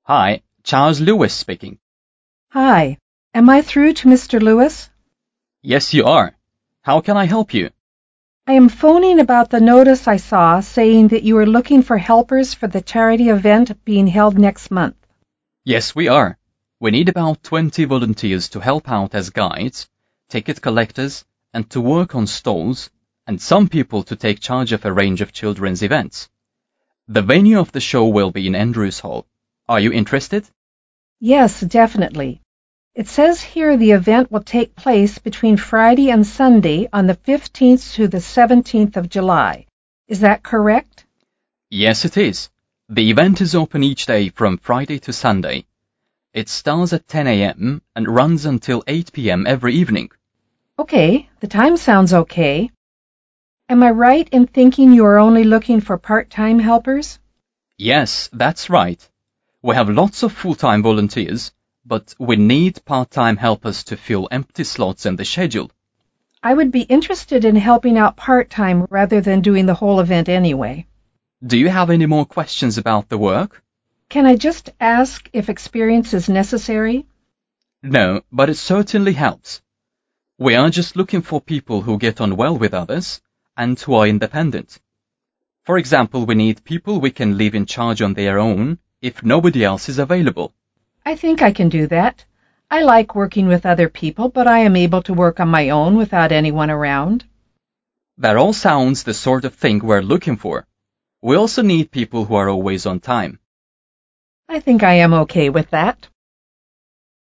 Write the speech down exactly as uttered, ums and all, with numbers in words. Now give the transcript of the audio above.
Hi, Charles Lewis speaking. Hi, am I through to Mister Lewis? Yes, you are. How can I help you? I am phoning about the notice I saw saying that you are looking for helpers for the charity event being held next month. Yes, we are. We need about twenty volunteers to help out as guides, ticket collectors, and to work on stalls, and some people to take charge of a range of children's events. The venue of the show will be in Andrews Hall. Are you interested? Yes, definitely. It says here the event will take place between Friday and Sunday on the fifteenth to the seventeenth of July. Is that correct? Yes, it is. The event is open each day from Friday to Sunday. It starts at ten a.m. and runs until eight p.m. every evening. Okay, the time sounds okay. Am I right in thinking you are only looking for part-time helpers? Yes, that's right. We have lots of full-time volunteers, but we need part-time helpers to fill empty slots in the schedule. I would be interested in helping out part-time rather than doing the whole event anyway. Do you have any more questions about the work? Can I just ask if experience is necessary? No, but it certainly helps. We are just looking for people who get on well with others and who are independent. For example, we need people we can leave in charge on their own if nobody else is available. I think I can do that. I like working with other people, but I am able to work on my own without anyone around. That all sounds the sort of thing we're looking for. We also need people who are always on time. I think I am okay with that.